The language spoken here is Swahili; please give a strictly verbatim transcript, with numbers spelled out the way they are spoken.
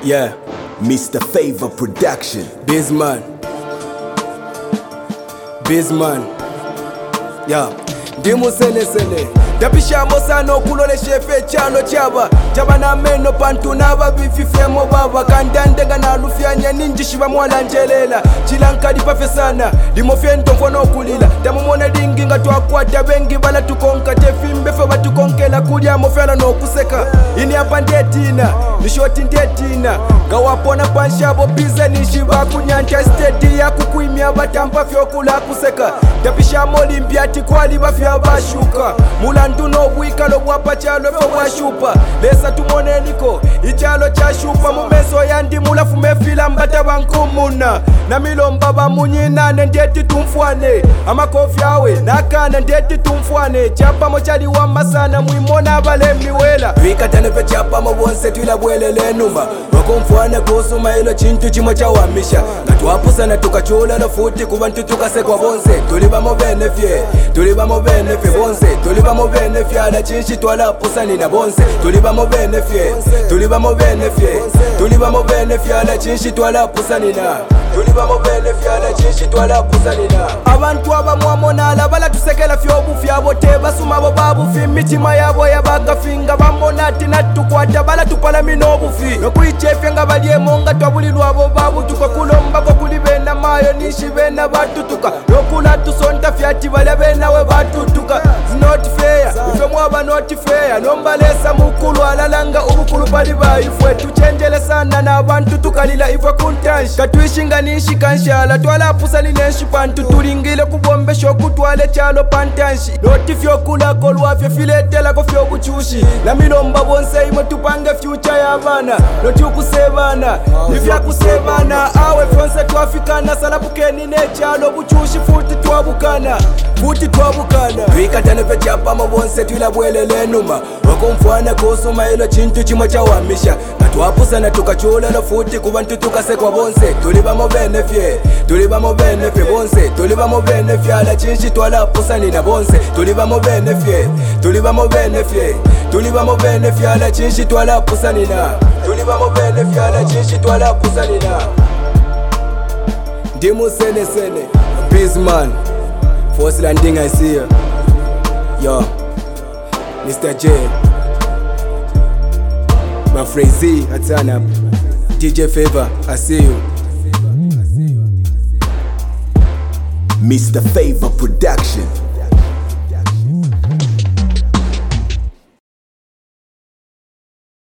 Yeah, Mister Favor Production. Bizman. Bizman. Yeah. Ndimu sene sene Dapishambo sano kulole shefe chalo chaba Chaba na meno pantu naba bififemo baba Kandandenga na lufyanya ninji shiba mwala njelela Chilanka di pafe sana Dimofento mfono kulila Tamumona dingi nga tuakwata bengi bala tukonka Tefimbe feba tukonkela kulia mofela no kuseka Ini hapa ndetina, nishoti ndetina Gawapona panshabo bize nishiba kunyanja stedi ya kukuimia batampa fyokula kuseka Dapishambo limpiati kwali bafya bashuka Mulandu no bwikalo bwapa chalo fo bwashupa Lesa tumone niko ichalo cha shupa Mumeso yandi mulafu mefila mbata bankumuna Na milomba ba munyinane ndeti tumfwane Amakofi awe nakana ndeti tumfwane Chapa mochali wa masana muimona bale miwela Vikatane pe chapa mobonse tuila bwele lenuma Wako mfwane kusuma ilo chintu chimo cha wamisha Natuapusa na tukachula na futi kubantu tukase kwa bonse Tuliba mo benefye, tuliba mo benefye bonse Tuliba mo benefye ala chinshi tuala pusa nina bonse Tuliba mo benefye, tuliba mo benefye Tuliba mo benefye ala chinshi tuala pusa nina Tuliba mo benefye ala chinshi tuala pusa nina Abantu abamwamona ala bala tusekela fyobu fyabo Teba sumabo babu fi mitima yabo ya baka finga Bambona tina tukwata bala tupala minobu fi Nokuichefya nga balie monga twabulilwa abo babu Tuka kulomba kwa kulibena mayo nishi bena batutuka Nokula tusonta fyati bale bena we batutuka It's not fair, ife mwaba not fair Nomba lesa mukulu alalanga ubukulu bali baifwe Tuchenjele sana na abantu tukalila ifwe kuntanshi Katuishinga nishi kanshala Twala pusa linenshi pantu Tulingile kubombe shoku twale chalo pantanshi Noti fyokula kolwa fye filetela ko fyo buchushi Na milomba bonse imo tupange future ya bana Noti ukusebana, nifya kusebana Awe fyonse tuafikana Salabukeni ne chalo buchushi futi tuabukana Futi tuabukana Vikatane pe chapa mabonse tuila bwele lenuma Wako mfwane kusuma ilo chintu chimo cha wamisha Na tuapusa na tukachula na futi kubantu tukase kwa bonse Tuliba mo benefye, tuliba mo benefye bonse Tuliba mo benefye ala chinshi tuala pusa nina bonse Tuliba mo benefye, tuliba mo benefye Tuliba mo benefye ala chinshi tuala pusa nina Tuliba mo benefye ala chinshi tuala pusa nina Ndimu sene sene Bizman First landing I see ya Yo Mister J My friend Z I turn up D J Favor I see you Mister Favor Production.